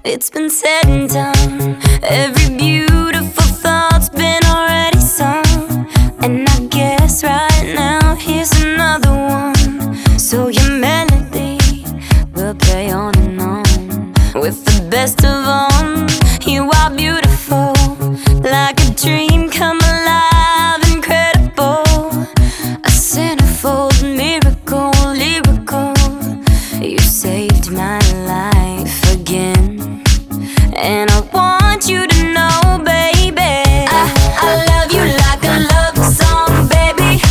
It's been said and done. Every beautiful thought's been already sung. And I guess right now here's another one. So your melody will play on and on. With the best of them, you are beautiful, like a dream come alive, incredible. A centerfold miracle, lyrical. You saved my life again. And I want you to know, baby, I love you like a love song, baby.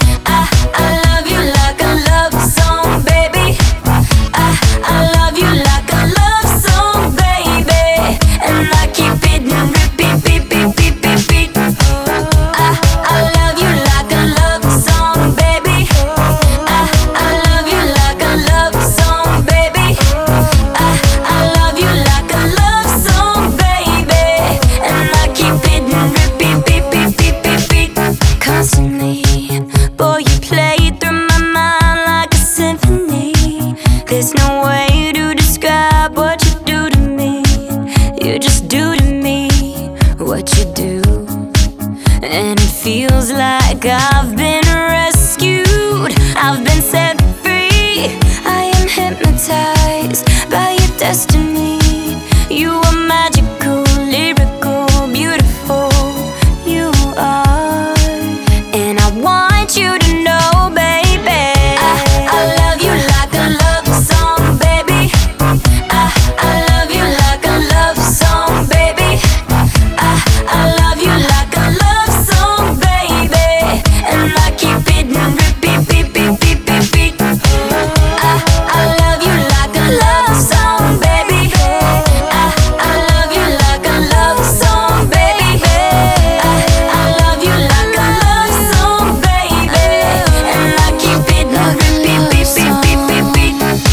I love you like a love song, baby. I love you like a love song, baby. And I keep it on repeat, beat, beat, beat, beat, beat. I love you like a love song, baby. I love you like a love song, baby. I love you like a love song, baby. And I keep it on repeat, beat, beat, beat, beat, beat. Constantly, boy, you play through my mind like a symphony. There's no way to describe what you do to me. You just do to me what you do. And it feels like I've been rescued, I've been set free. I am hypnotized by your destiny. You are magical, lyrical, beautiful. You are. And I want you to know, baby, I love you like a love song, baby. I love you like a love song, baby. I love you like a love song, baby. And I keep it on repeat, beat, beat, beat, beat, beat. I love you like a love song, baby. I love you like a love song, baby. I love you like a love song, baby. And I keep it on repeat, beat, beat, beat, beat, beat.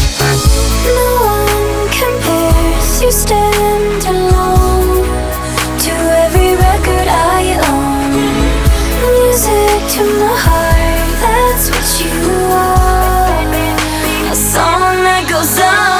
No one compares, you stand alone to every record I own. Music to my heart, that's what you are. A song that goes on.